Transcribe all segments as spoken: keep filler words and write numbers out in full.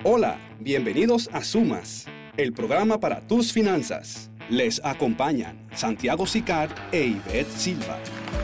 Hola, bienvenidos a Sumas, el programa para tus finanzas. Les acompañan Santiago Sicar e Ivette Silva.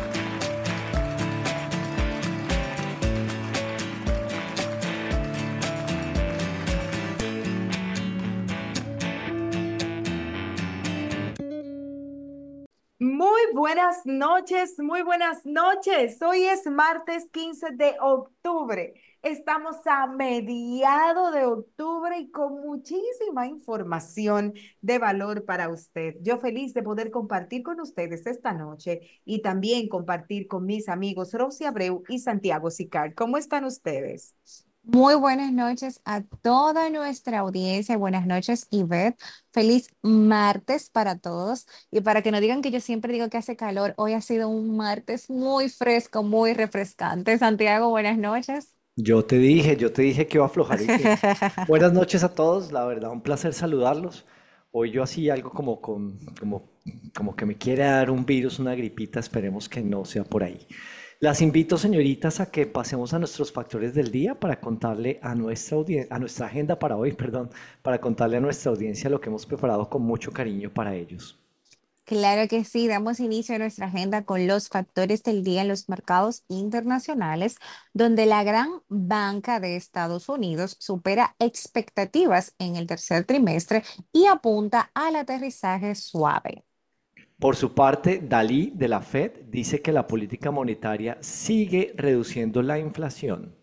Muy buenas noches, muy buenas noches. Hoy es martes quince de octubre. Estamos a mediado de octubre y con muchísima información de valor para usted. Yo feliz de poder compartir con ustedes esta noche y también compartir con mis amigos Rosy Abreu y Santiago Sicar. ¿Cómo están ustedes? Muy buenas noches a toda nuestra audiencia. Buenas noches, Ivette. Feliz martes para todos. Y para que no digan que yo siempre digo que hace calor, hoy ha sido un martes muy fresco, muy refrescante. Santiago, buenas noches. Yo te dije, yo te dije que iba a aflojar el clima. Buenas noches a todos, la verdad, un placer saludarlos. Hoy yo así algo como con, como, como que me quiere dar un virus, una gripita, esperemos que no sea por ahí. Las invito, señoritas, a que pasemos a nuestros factores del día para contarle a nuestra audiencia, a nuestra agenda para hoy, perdón, para contarle a nuestra audiencia lo que hemos preparado con mucho cariño para ellos. Claro que sí, damos inicio a nuestra agenda con los factores del día en los mercados internacionales, donde la gran banca de Estados Unidos supera expectativas en el tercer trimestre y apunta al aterrizaje suave. Por su parte, Dalí de la Fed dice que la política monetaria sigue reduciendo la inflación.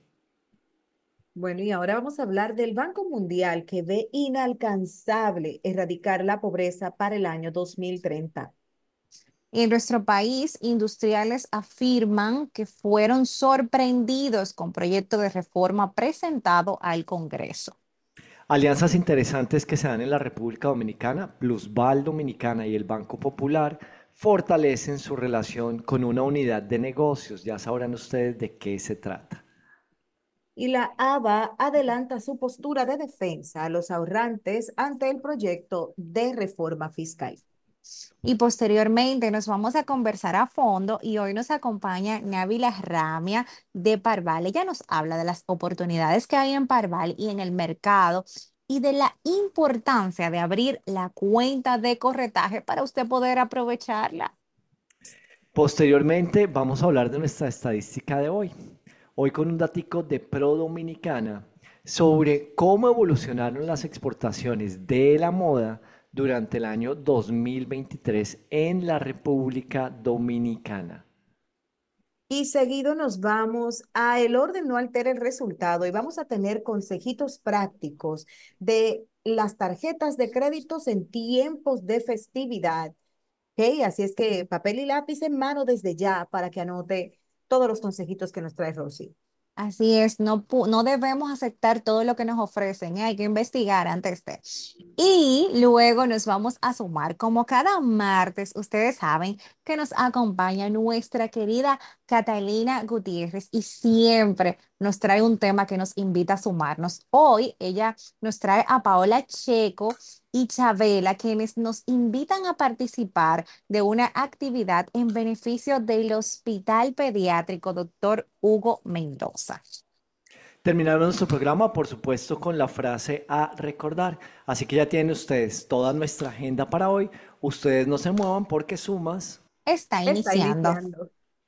Bueno, y ahora vamos a hablar del Banco Mundial que ve inalcanzable erradicar la pobreza para el año dos mil treinta. Y en nuestro país, industriales afirman que fueron sorprendidos con proyecto de reforma presentado al Congreso. Alianzas interesantes que se dan en la República Dominicana, Plusval Dominicana y el Banco Popular fortalecen su relación con una unidad de negocios. Ya sabrán ustedes de qué se trata. Y la A B A adelanta su postura de defensa a los ahorrantes ante el proyecto de reforma fiscal. Y posteriormente nos vamos a conversar a fondo y hoy nos acompaña Návila Ramia de Parval. Ella nos habla de las oportunidades que hay en Parval y en el mercado y de la importancia de abrir la cuenta de corretaje para usted poder aprovecharla. Posteriormente vamos a hablar de nuestra estadística de hoy. Hoy con un datico de Pro Dominicana sobre cómo evolucionaron las exportaciones de la moda durante el año dos mil veintitrés en la República Dominicana. Y seguido nos vamos a el orden no altera el resultado y vamos a tener consejitos prácticos de las tarjetas de créditos en tiempos de festividad. ¿Ok? Así es que papel y lápiz en mano desde ya para que anote todos los consejitos que nos trae Rosy. Así es, no, pu- no debemos aceptar todo lo que nos ofrecen, ¿eh? Hay que investigar antes de. Y luego nos vamos a sumar, como cada martes, ustedes saben que nos acompaña nuestra querida Catalina Gutiérrez y siempre nos trae un tema que nos invita a sumarnos. Hoy ella nos trae a Paola Checo y Chabela, quienes nos invitan a participar de una actividad en beneficio del Hospital Pediátrico Doctor Hugo Mendoza. Terminaron nuestro programa, por supuesto, con la frase a recordar. Así que ya tienen ustedes toda nuestra agenda para hoy. Ustedes no se muevan porque sumas. Está Está iniciando. iniciando.